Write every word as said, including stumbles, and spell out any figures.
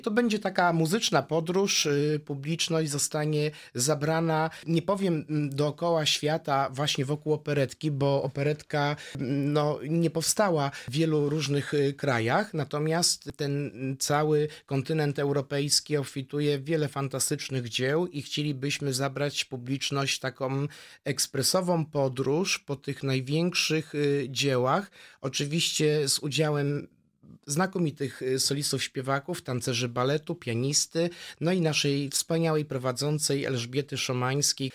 To będzie taka muzyczna podróż, y, publiczność zostanie zabrana, nie powiem mm, dookoła świata, właśnie wokół operetki, bo operetka mm, no, nie powstała w wielu różnych y, krajach, natomiast ten mm, cały kontynent europejski obfituje w wiele fantastycznych dzieł i chcielibyśmy zabrać publiczność w taką ekspresową podróż po tych największych y, dziełach, oczywiście z udziałem znakomitych y, solistów, śpiewaków, tancerzy baletu, pianisty, no i naszej wspaniałej prowadzącej Elżbiety Szomańskiej.